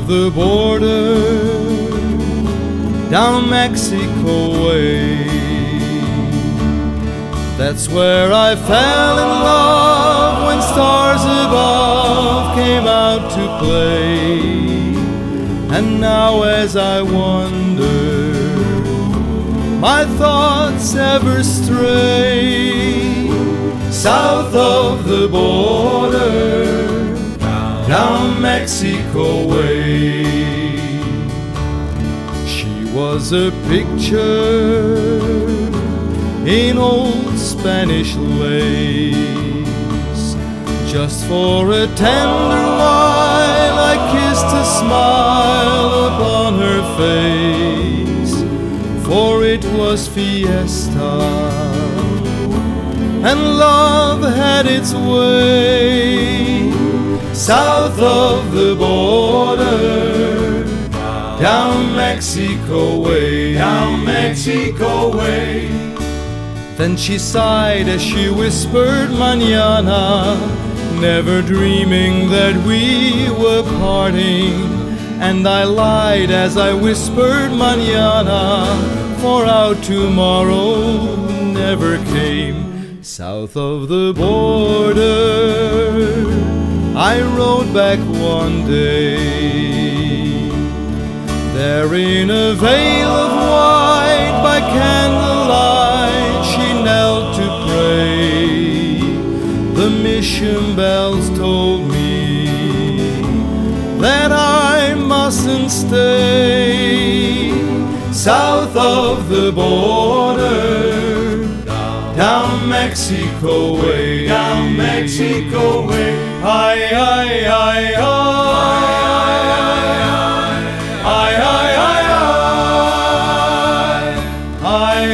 the border, down Mexico way. That's where I fell in love when stars above came out to play. And now as I wander, my thoughts ever stray south of the border, down Mexico way. She was a picture in old Spanish lace. Just for a tender while I kissed a smile upon her face, for it was fiesta and love had its way south of the border, down Mexico way, down Mexico way. Then she sighed as she whispered mañana, never dreaming that we were parting. And I lied as I whispered mañana, for our tomorrow never came. South of the border, I rode back one day. There in a veil of white by candlelight she knelt to pray. The mission bells told me that I mustn't stay south of the border, down Mexico way, down Mexico way. Ay, ay, ay, ay, ay, ay, ay,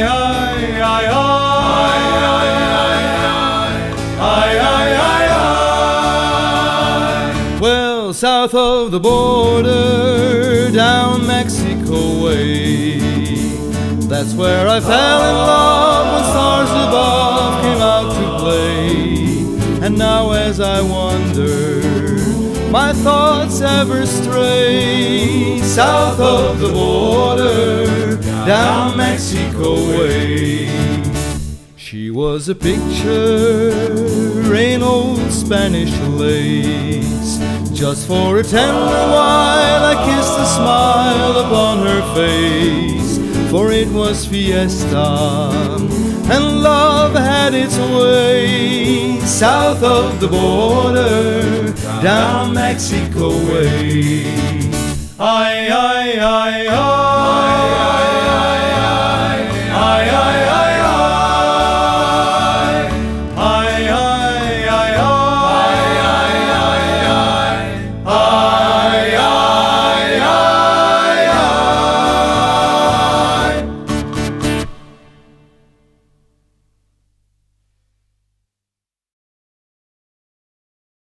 ay. Well, south of the border, down Mexico way. That's where I fell in love when stars above came out to play. And now as I wander, my thoughts ever stray south of the border, down Mexico way. She was a picture in old Spanish lace. Just for a tender while I kissed a smile upon her face, for it was fiesta and love had its way south of the border, down Mexico way. Ay, ay, ay, ay.